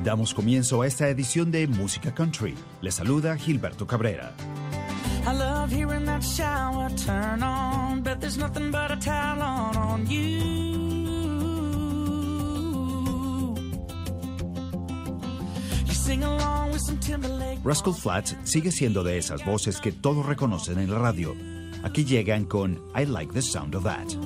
Damos comienzo a esta edición de Música Country. Les saluda Gilberto Cabrera. I love hearing that shower turn on, but there's nothing but a towel on you. You sing along with some Timberlake. Rascal Flatts sigue siendo de esas voces que todos reconocen en la radio. Aquí llegan con I Like the Sound of That.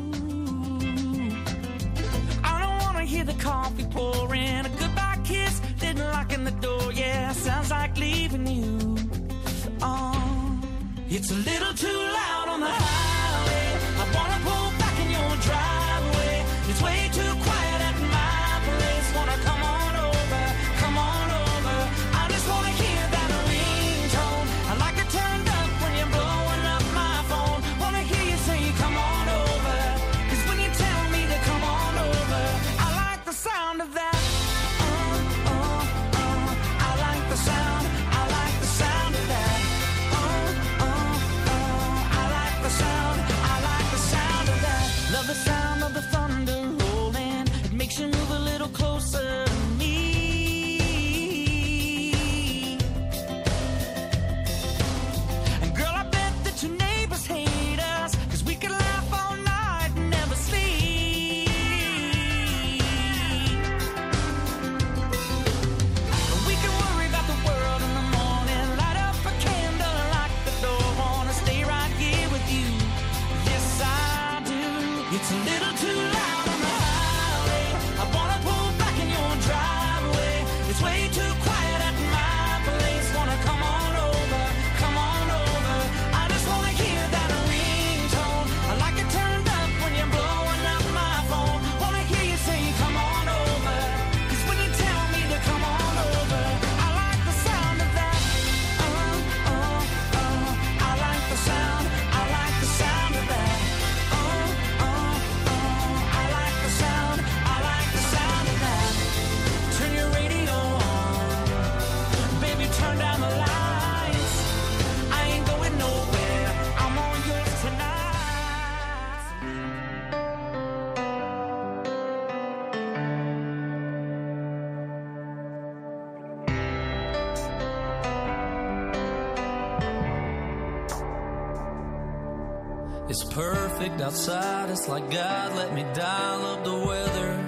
I don't wanna hear the coffee pouring, a goodbye kiss, then locking the door. Yeah, sounds like leaving you. It's a little too loud on the highway. I wanna pull back in your driveway. It's way too quiet at my place. Wanna come on over, come on over. I just wanna hear that ringtone. I like it turned up when you're blowing up my phone. Wanna hear you say come on over, 'cause when you tell me to come on over, I like the sound of that. I like the sound, I like the sound of that. Love the sound of the thunder rolling. It makes you move a little closer to me. And girl, I bet that your neighbors hate us, 'cause we could laugh all night and never sleep. And we can worry about the world in the morning. Light up a candle, lock the door. Wanna stay right here with you. Yes, I do. It's a little too loud on the highway. I wanna pull back in your driveway. It's way too quiet at my place. Wanna come on over, come on over. I just wanna hear that ringtone. I like it turned up when you're blowing up my phone. Wanna hear you say come on over, 'cause when you tell me to come on over, I like the sound of that. I like the sound, I like the sound of that. It's perfect outside, it's like God let me dial up the weather.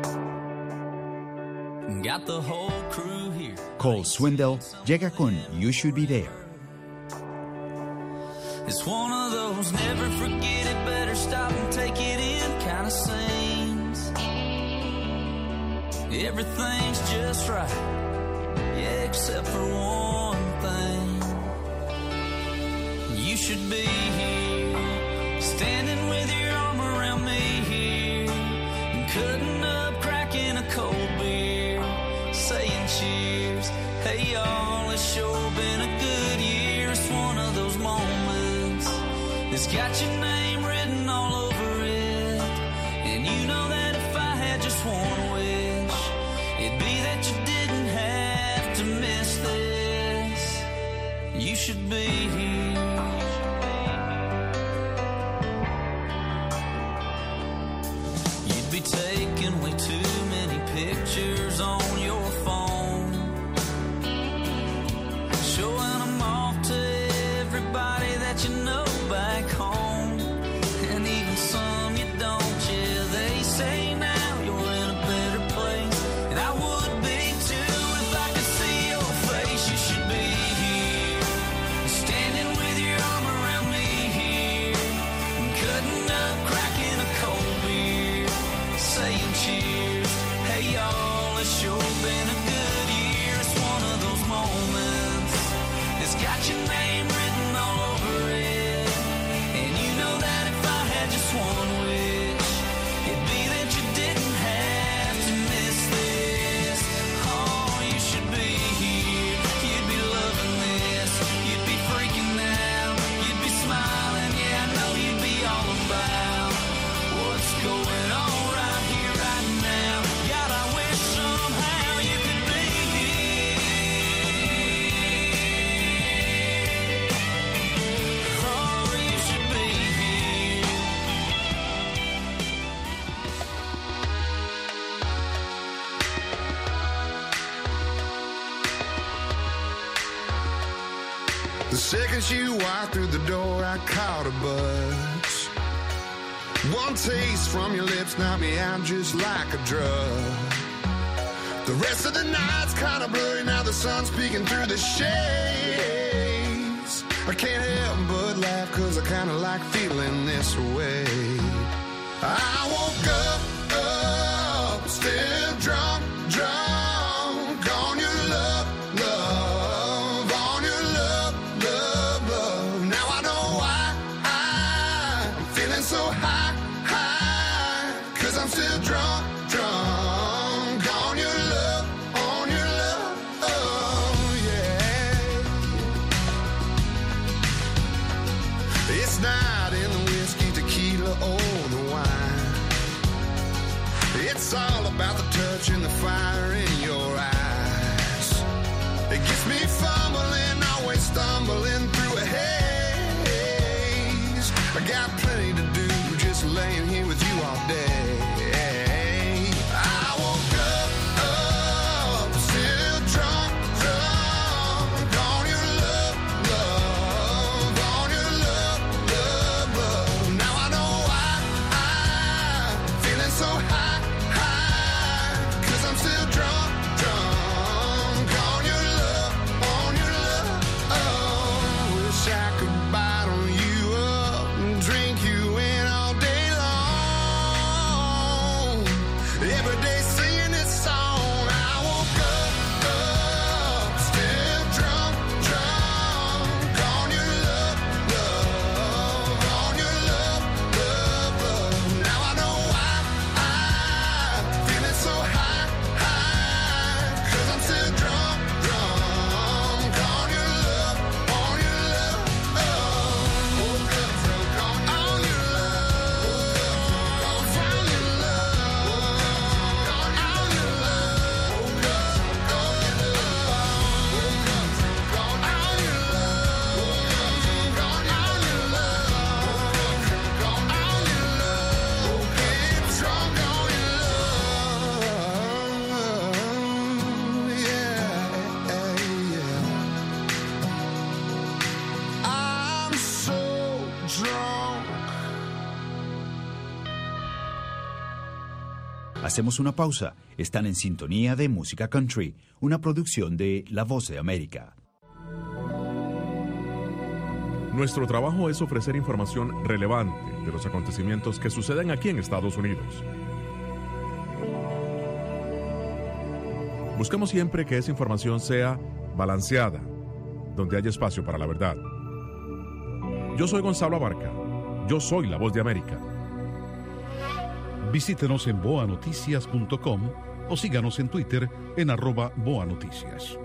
Got the whole crew here. Cole Swindell llega con You Should Be There. It's one of those never forget it, better stop and take it in kind of scenes. Everything's just right, yeah, except for one thing. You should be here, standing with your arm around me here, and cutting up, cracking a cold beer, saying cheers. Hey y'all, it's sure been a good year. It's one of those moments that's got your name written all over it. And you know that if I had just one wish, it'd be that you didn't have to miss this. You should be here. Be taking way too many pictures on your phone, showing them off to everybody that you know back home, and even some you don't. Yeah, they say now you're in a better place, and I would be too if I could see your face. You should be here, standing with your arm around me here, and cutting up, cracking a cold beer, saying cheers. Hey y'all, it's The second she walked through the door, I caught a buzz. One taste from your lips knocked me out just like a drug. The rest of the night's kinda blurry, now the sun's peeking through the shades. I can't help but laugh, cause I kinda like feeling this way. I woke up, still drunk on your love, on your love. Now I know why I'm feeling so high, cause I'm still drunk on your love, oh yeah. It's not in the whiskey, tequila, or the wine. It's all about the touch and the fire in your eyes. It gets me fumbling, always stumbling through a haze. I got plenty to do, just laying here with you all day. I woke up, still drunk on your love, on your love. Now I know why I'm feeling so high, cause I'm still drunk on your love, on your love. Oh, wish I could bottle you up and drink you in all day long. Every day singing this song. I woke up, still drunk on your love, on your love. Now I know why I'm feeling so high, cause I'm still drunk on your love, on your love. Woke up drunk on your love, from your love, on your love. Woke up drunk on your love, woke up drunk on your love, drunk on your love, drunk on your love, get drunk on your love, yeah. I'm so drunk. Hacemos una pausa. Están en sintonía de Música Country, una producción de La Voz de América. Nuestro trabajo es ofrecer información relevante de los acontecimientos que suceden aquí en Estados Unidos. Buscamos siempre que esa información sea balanceada, donde haya espacio para la verdad. Yo soy Gonzalo Abarca. Yo soy La Voz de América. Visítenos en boanoticias.com o síganos en Twitter en @boanoticias.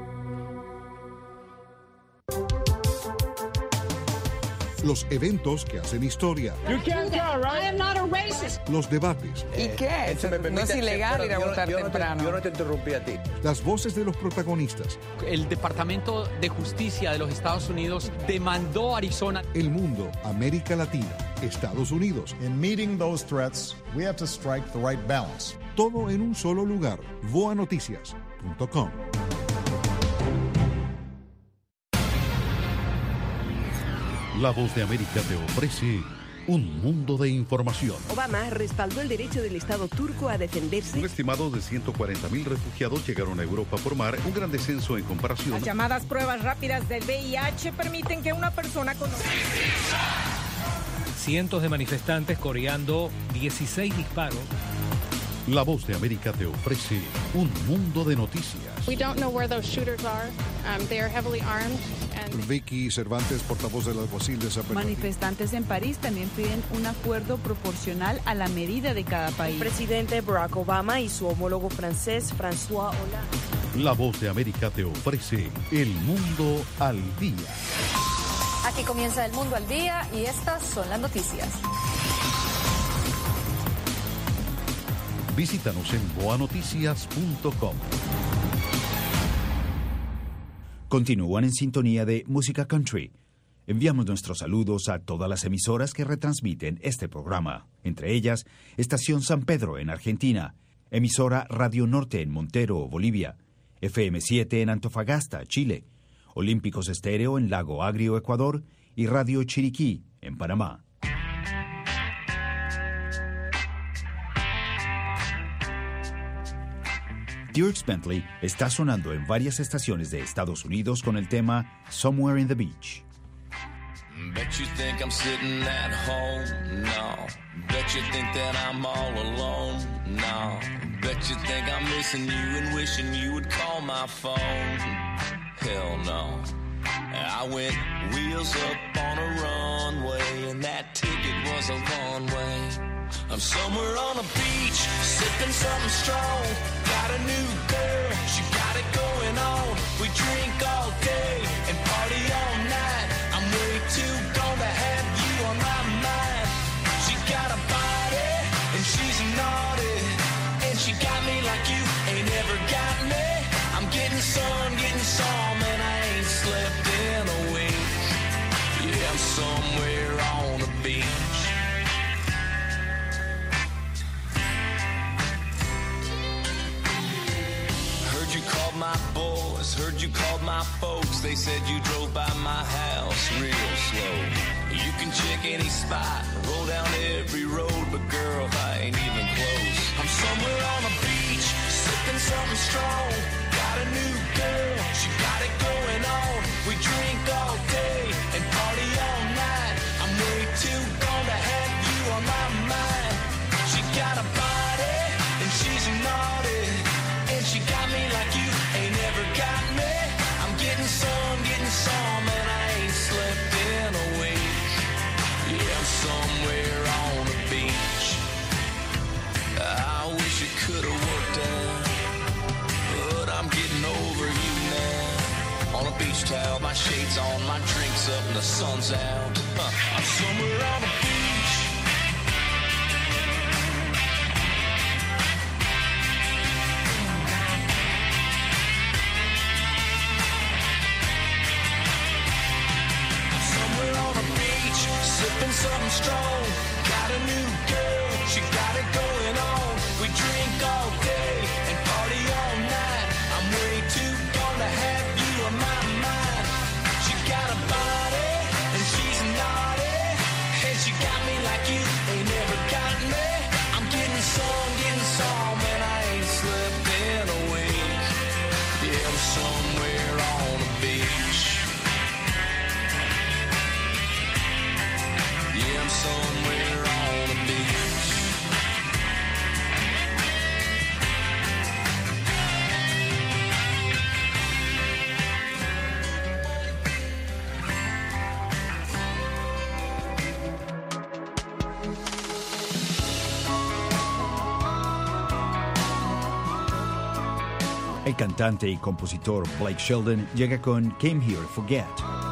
Los eventos que hacen historia. I am not a racist. Los debates. ¿Y qué? No es ilegal ir a votar temprano. Yo no te interrumpí a ti. Las voces de los protagonistas. El Departamento de Justicia de los Estados Unidos demandó a Arizona. El mundo, América Latina, Estados Unidos. In meeting those threats, we have to strike the right balance. Todo en un solo lugar. boanoticias.com. La Voz de América te ofrece un mundo de información. Obama respaldó el derecho del Estado turco a defenderse. Un estimado de 140.000 refugiados llegaron a Europa por mar, un gran descenso en comparación. Las llamadas pruebas rápidas del VIH permiten que una persona con... Cientos de manifestantes coreando 16 disparos. La Voz de América te ofrece un mundo de noticias. We don't know where those shooters are. They are heavily armed. Vicky Cervantes, portavoz del alguacil de San Bernardino. Manifestantes en París también piden un acuerdo proporcional a la medida de cada país. El presidente Barack Obama y su homólogo francés François Hollande. La Voz de América te ofrece El Mundo al Día. Aquí comienza El Mundo al Día y estas son las noticias. Visítanos en boanoticias.com. Continúan en sintonía de Música Country. Enviamos nuestros saludos a todas las emisoras que retransmiten este programa, entre ellas Estación San Pedro en Argentina, emisora Radio Norte en Montero, Bolivia, FM7 en Antofagasta, Chile, Olímpicos Estéreo en Lago Agrio, Ecuador, y Radio Chiriquí en Panamá. Dierks Bentley está sonando en varias estaciones de Estados Unidos con el tema Somewhere in the Beach. Bet you think I'm sitting at home? No. Bet you think that I'm all alone? No. Bet you think I'm missing you and wishing you would call my phone? Hell no. I went wheels up on a runway and that ticket was a one-way. I'm somewhere on a beach, sipping something strong. Got a new girl, she got it going on. We drink all day and party all night. I'm way too gone to have you on my mind. She got a body and she's naughty, and she got me like you ain't ever got me. I'm getting some, and I ain't slept in a week. Yeah, I'm somewhere on a beach. Heard you called my boys, heard you called my folks. They said you drove by my house real slow. You can check any spot, roll down every road, but girl, I ain't even close. I'm somewhere on a beach, sipping something strong. Got a new girl, she got it going on. We drink all day and party all night. I'm way too gone to have you on my mind. She got a body and she's naughty, and she got me like you ain't ever got me. I'm getting some, and I ain't slept in a week. Yeah, I'm somewhere on a beach. I wish it could have worked out, but I'm getting over you now. On a beach towel, my shades on, my drinks up, and the sun's out. I'm somewhere on a beach. Sipping something strong, got a new girl, she got it going on. We drink all day and party all night. I'm way too gone to have you on my mind. She got a body and she's naughty, and she got me like you ain't never got me. I'm getting some, and I ain't slept in a week. Yeah, I'm somewhere on a beach. I'm somewhere on a beach. El cantante y compositor Blake Shelton llega con Came Here to Forget.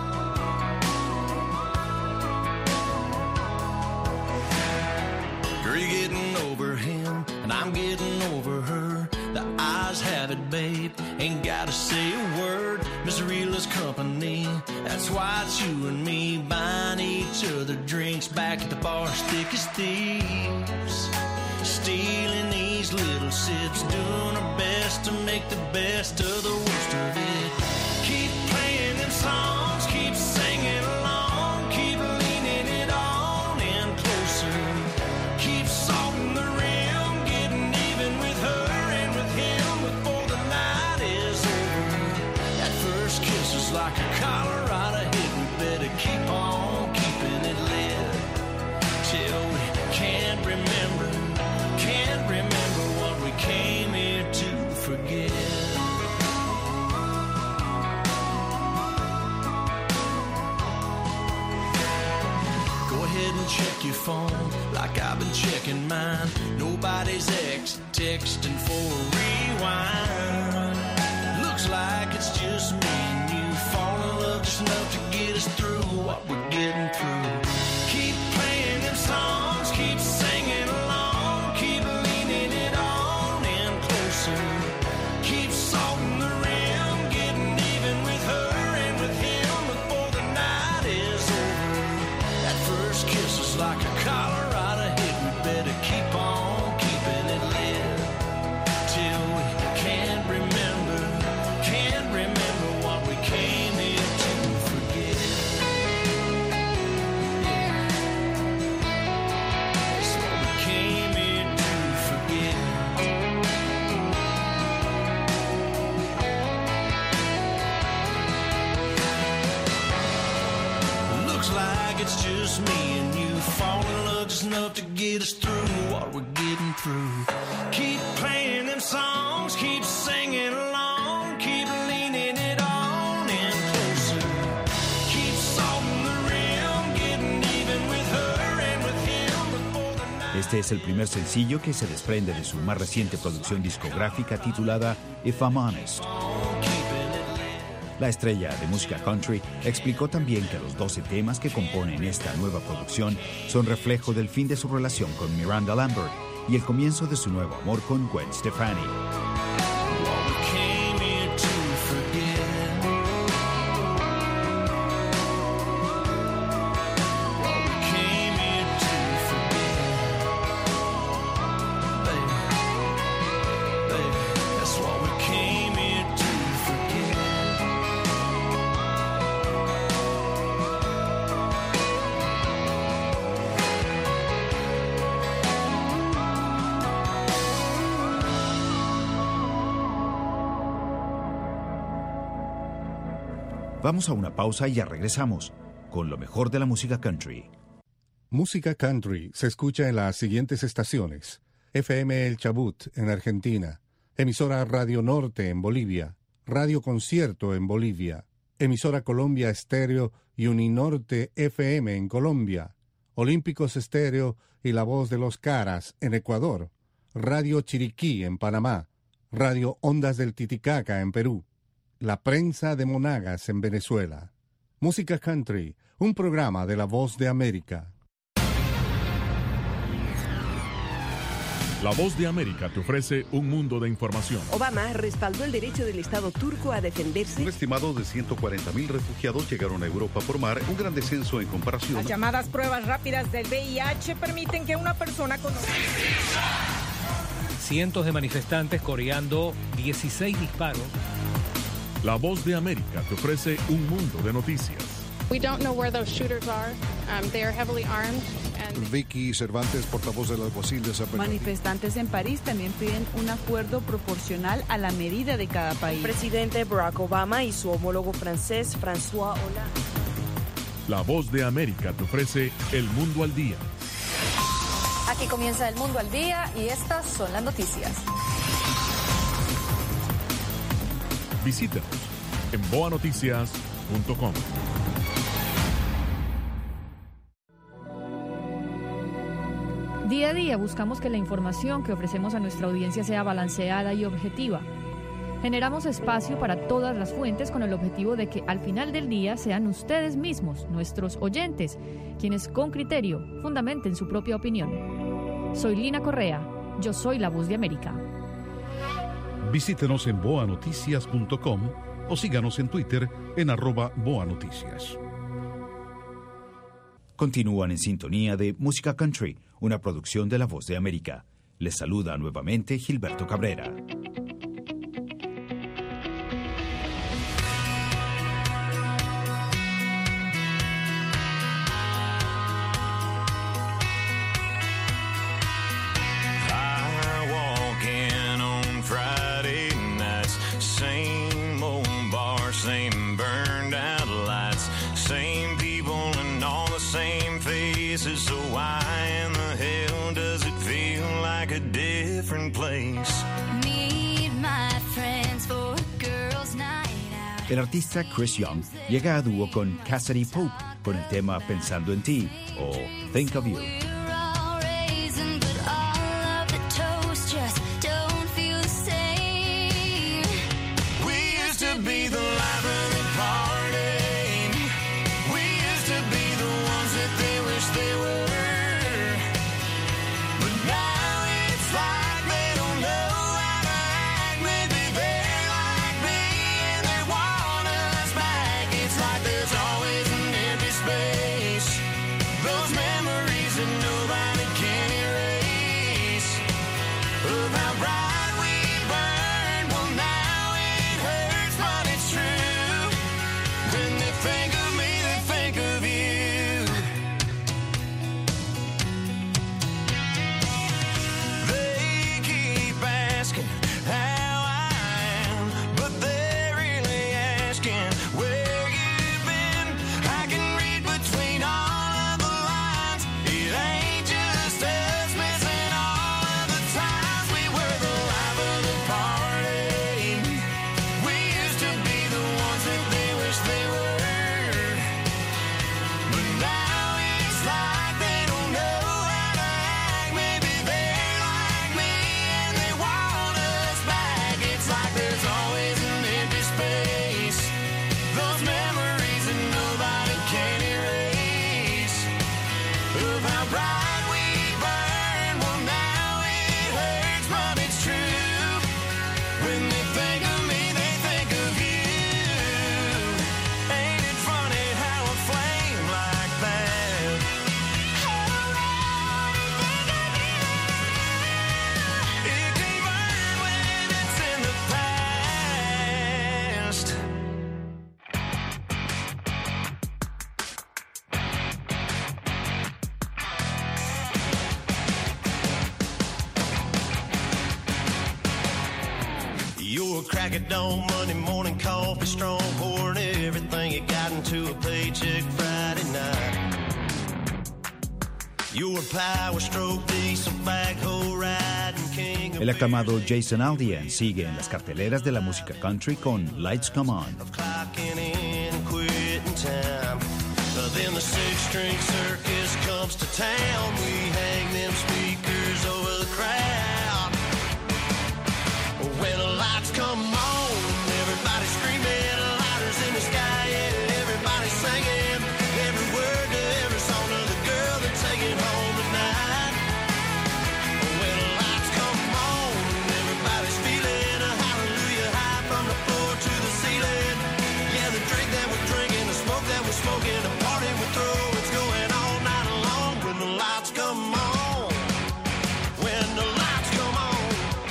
I'm getting over her. The eyes have it, babe. Ain't gotta say a word. Misery loves company. That's why it's you and me buying each other drinks back at the bar, thick as thieves. Stealing these little sips, doing our best to make the best of the worst of it. Keep playing them songs, keep singing along, keep leaning it on in closer. Keep salting the rim, getting even with her and with him before the night is over. That first kiss is like a Colorado hit. We better keep on keeping it lit till we can't remember what we came here to forget. Go ahead and check your phone like I've been checking mine. Nobody's texting for a rewind. Looks like it's just me and you. Fall in love just enough to get us through what we're getting through. Keep playing them songs, keep singing along, keep leaning it on in closer. Keep salting the rim, getting even with her and with him before the night is over. That first kiss is like a Colorado hit. We better keep on keeping it lit get us through what we're getting through. Keep playing them songs, keep singing along, keep leaning it on and closer. Keep salting the rim, getting even with her and with him before the night. Este es el primer sencillo que se desprende de su más reciente producción discográfica titulada If I'm Honest. La estrella de música country explicó también que los 12 temas que componen esta nueva producción son reflejo del fin de su relación con Miranda Lambert y el comienzo de su nuevo amor con Gwen Stefani. Vamos a una pausa y ya regresamos con lo mejor de la música country. Música country se escucha en las siguientes estaciones: FM El Chubut en Argentina, emisora Radio Norte en Bolivia, Radio Concierto en Bolivia, emisora Colombia Estéreo y Uninorte FM en Colombia, Olímpicos Estéreo y La Voz de los Caras en Ecuador, Radio Chiriquí en Panamá, Radio Ondas del Titicaca en Perú, La Prensa de Monagas en Venezuela. Música Country, un programa de La Voz de América. La Voz de América te ofrece un mundo de información. Obama respaldó el derecho del Estado turco a defenderse. Un estimado de 140.000 refugiados llegaron a Europa por mar, un gran descenso en comparación. Las llamadas pruebas rápidas del VIH permiten que una persona con... Cientos de manifestantes coreando 16 disparos. La Voz de América te ofrece un mundo de noticias. We don't know where those shooters are. They are heavily armed. Vicky Cervantes, portavoz del alguacil de San Bernardino. Manifestantes en París también piden un acuerdo proporcional a la medida de cada país. El presidente Barack Obama y su homólogo francés François Hollande. La Voz de América te ofrece El Mundo al Día. Aquí comienza El Mundo al Día y estas son las noticias. Visítanos en boanoticias.com. Día a día buscamos que la información que ofrecemos a nuestra audiencia sea balanceada y objetiva. Generamos espacio para todas las fuentes con el objetivo de que al final del día sean ustedes mismos, nuestros oyentes, quienes con criterio fundamenten su propia opinión. Soy Lina Correa, yo soy La Voz de América. Visítenos en boanoticias.com o síganos en Twitter en @boanoticias. Continúan en sintonía de Música Country, una producción de La Voz de América. Les saluda nuevamente Gilberto Cabrera. Same burned out lights, same people and all the same faces. So why in the hell does it feel like a different place? Meet my friends for a girls' night out. El artista Chris Young llega a dúo con Cassidy Pope con el tema Pensando en ti o Think of You. Those memories and no crack of dawn, Monday morning coffee strong, pouring everything you got into a paycheck Friday night. Your power stroke, diesel backhoe riding king of El aclamado Jason Aldean sigue en las carteleras de la música country con Lights Come On. clocking in and quitting time. Then the six-string circus comes to town. We hang them speakers over the crowd. When the lights come on, everybody screaming, lighters in the sky, yeah, everybody singing every word to every song of the girl they're taking home tonight. When the lights come on, everybody's feeling a hallelujah high from the floor to the ceiling. Yeah, the drink that we're drinking, the smoke that we're smoking, the party we're throwing, it's going all night long. When the lights come on, when the lights come on.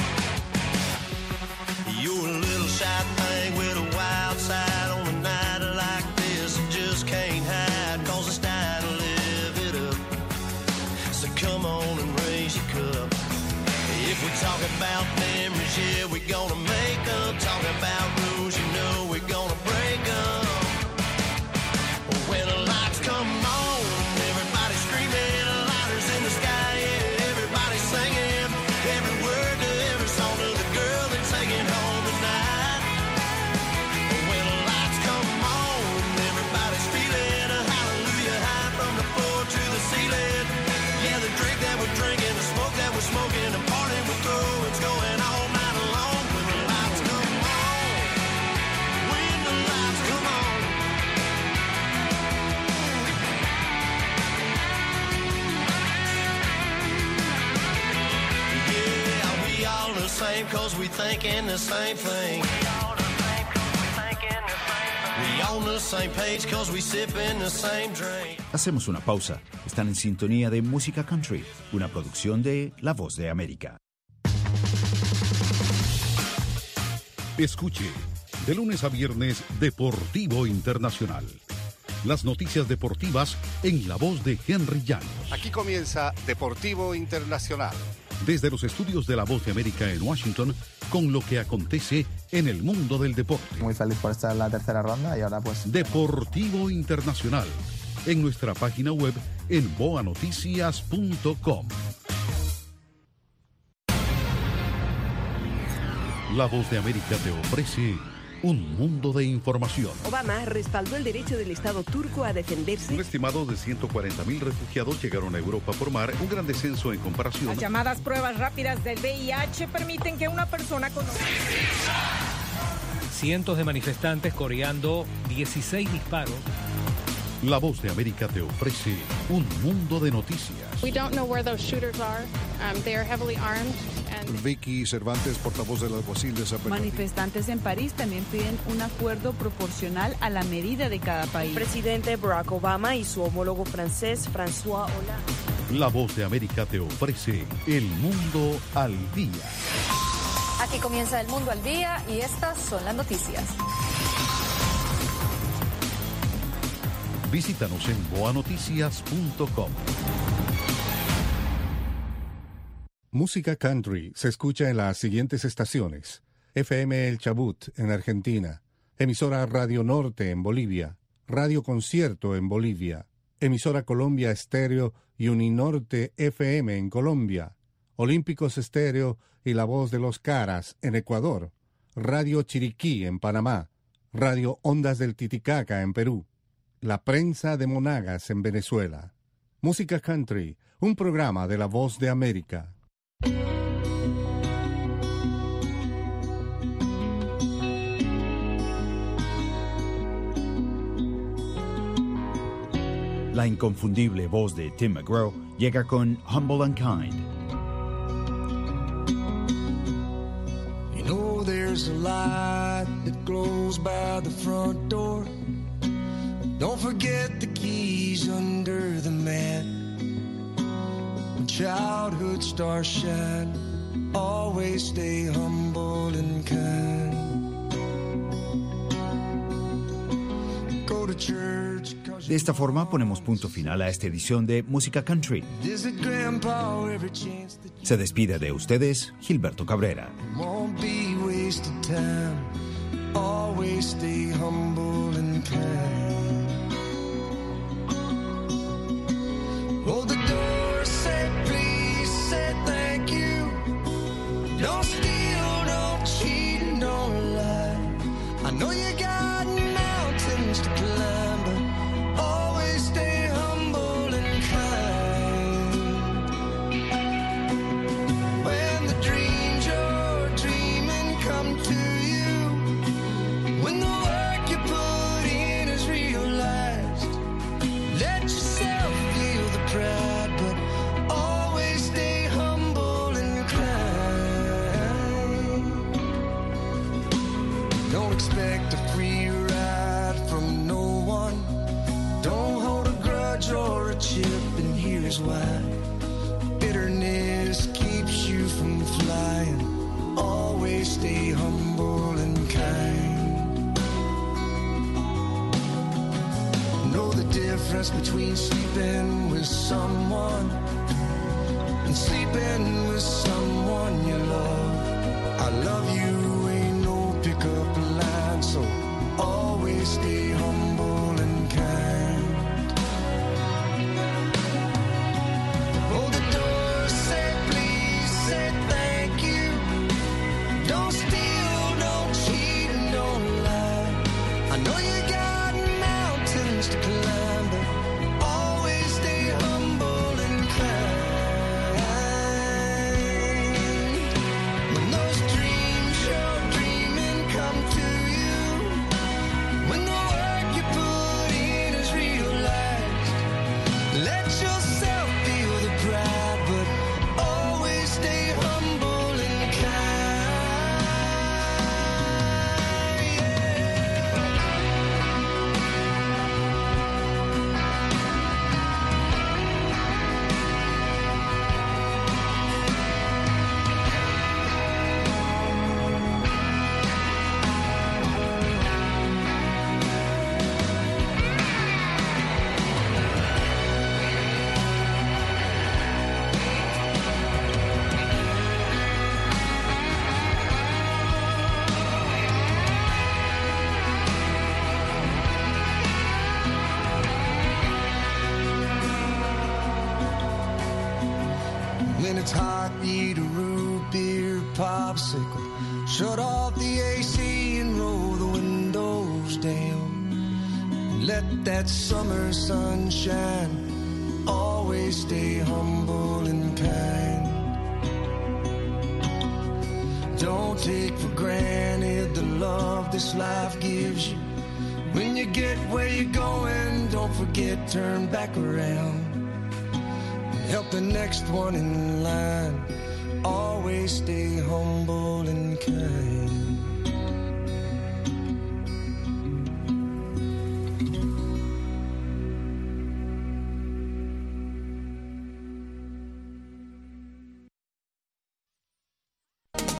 You're a little shy thing with a wild side on a night like this. You just can't hide, cause it's time to live it up. So come on and raise your cup. If we talk about memories, yeah, we're gonna make them. Talk about rules, you know we're gonna break them. When the lights come on, everybody's screaming, lighters in the sky, yeah, everybody's singing every word to every song of the girl they're taking home tonight. When the lights come on, everybody's feeling a hallelujah high from the floor to the ceiling. Yeah, the drink that we're drinking, the smoke that we're smoking, the party we're throwing, it's going all night long. When the lights come on, when the lights come on. Yeah, we all the same cause we thinking the same thing. We on the same page cause we sipping the same drink. Hacemos una pausa. Están en sintonía de Música Country, una producción de La Voz de América. Escuche, de lunes a viernes, Deportivo Internacional. Las noticias deportivas en la voz de Henry Llanos. Aquí comienza Deportivo Internacional. Desde los estudios de La Voz de América en Washington, con lo que acontece en el mundo del deporte. Muy feliz por estar en la tercera ronda y ahora pues... Deportivo Internacional, en nuestra página web en boanoticias.com. La Voz de América te ofrece un mundo de información. Obama respaldó el derecho del Estado turco a defenderse. Un estimado de 140.000 refugiados llegaron a Europa por mar, un gran descenso en comparación. Las llamadas pruebas rápidas del VIH permiten que una persona con... Cientos de manifestantes coreando 16 disparos. La Voz de América te ofrece un mundo de noticias. We don't know where those shooters are. They are heavily armed. Vicky Cervantes, portavoz del alguacil de San Bernardino. Manifestantes en París también piden un acuerdo proporcional a la medida de cada país. El presidente Barack Obama y su homólogo francés François Hollande. La Voz de América te ofrece El Mundo al Día. Aquí comienza El Mundo al Día y estas son las noticias. Visítanos en boanoticias.com. Música country se escucha en las siguientes estaciones: FM El Chubut en Argentina, emisora Radio Norte en Bolivia, Radio Concierto en Bolivia, emisora Colombia Estéreo y Uninorte FM en Colombia, Olímpicos Estéreo y La Voz de los Caras en Ecuador, Radio Chiriquí en Panamá, Radio Ondas del Titicaca en Perú, La Prensa de Monagas en Venezuela. Música country, un programa de La Voz de América. La inconfundible voz de Tim McGraw llega con Humble and Kind. You know there's a light that glows by the front door. Don't forget the keys under the mat. When childhood stars shine, always stay humble and kind. Go to church. De esta forma ponemos punto final a esta edición de Música Country. Visit grandpa every chance that Se despide de ustedes Gilberto Cabrera. won't be with wasted time. Always stay humble and kind. Hold the door, say please, say thank you. Don't steal, don't cheat, and don't lie. I know you got mountains to climb, but always stay humble and kind. When the dreams you're dreaming come to you, when the work you put in is realized, let yourself feel the pride, but always stay humble and kind. Don't expect a free ride from no one. Don't hold a grudge or a chip, and here's why. Bitterness keeps you from flying. Always stay humble and kind. Know the difference between sleeping with someone and sleeping with someone you love. I love you ain't no pickup line, so always stay humble and kind. Hold the door, say please, say thank you. Don't steal, don't cheat, and don't lie. I know you got mountains to climb, but always stay humble and kind. When those dreams you're dreaming come to you, when the work you put in is realized, let yourself feel the pride, but always stay humble and kind. When it's hot, eat a root beer popsicle. Shut off the AC and roll the windows down. Let that summer sun shine. Always stay humble and kind. Don't take for granted the love this life gives you. When you get where you're going, don't forget, turn back around. Help the next one in line. Always stay humble and kind.